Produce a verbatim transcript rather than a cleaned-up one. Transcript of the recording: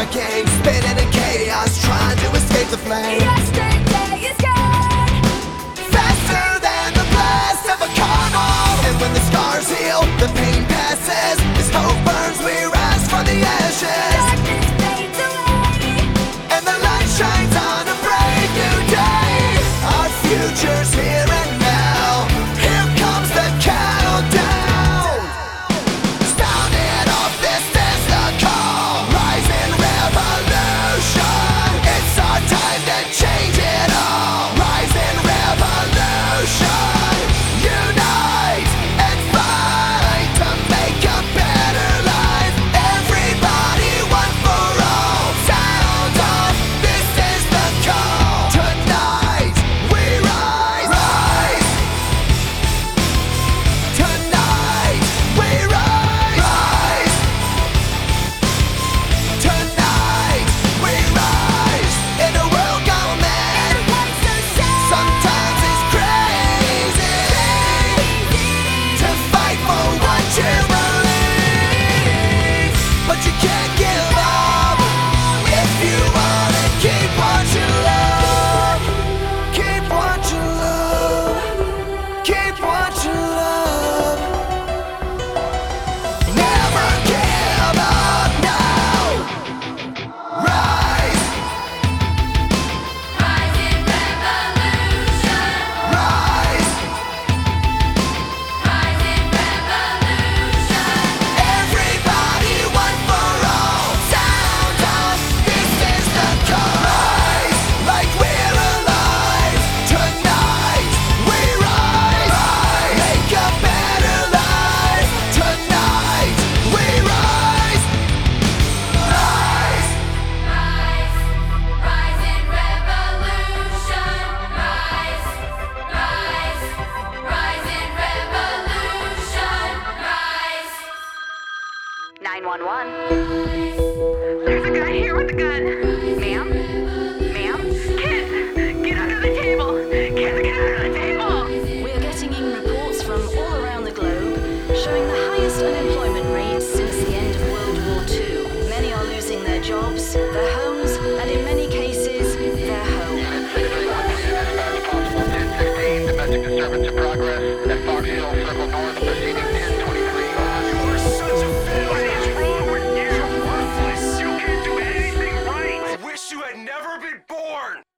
hurricane, spinning in chaos, trying to escape the flames. Yesterday is gone, Faster than the blast of a carnal. And when the scars heal, the pain passes. As hope burns, we rise from the ashes. darkness fades away. And the light shines on a brave new day. Our future's here and now. Here comes the countdown. Sounding off, this is the call. Rising revolution. It's our time to change it all. Rising revolution. Unite and fight to make a better life. Everybody, one for all. Sound off, this is the call. Tonight we rise, rise. Tonight we rise, rise. Tonight we rise. In a world gone mad, What's so sad? sometimes it's crazy to fight for what you believe, but you can't give up if you wanna keep what you love. Keep what you love. Keep what you love. Never give up now. Rise, Rising revolution, rise. rising revolution. Everybody, one for all. Sound off, this is the call. Rise, like we're alive. Tonight we rise, rise. Make a better life. Tonight we rise, rise. Rise, rising revolution. Rise, rise, rising revolution. Rise. nine one one. There's a guy here with a gun. Ma'am? Ma'am? Kid! Get under the table! Kid, get under the table! We are getting in reports from all around the globe showing the highest unemployment rates since the end of World War Two. Many are losing their jobs, their homes, and in many cases, their home. six three one, as fast as possible, ten sixteen, domestic disturbance in progress at Fox Hill Circle North, proceeding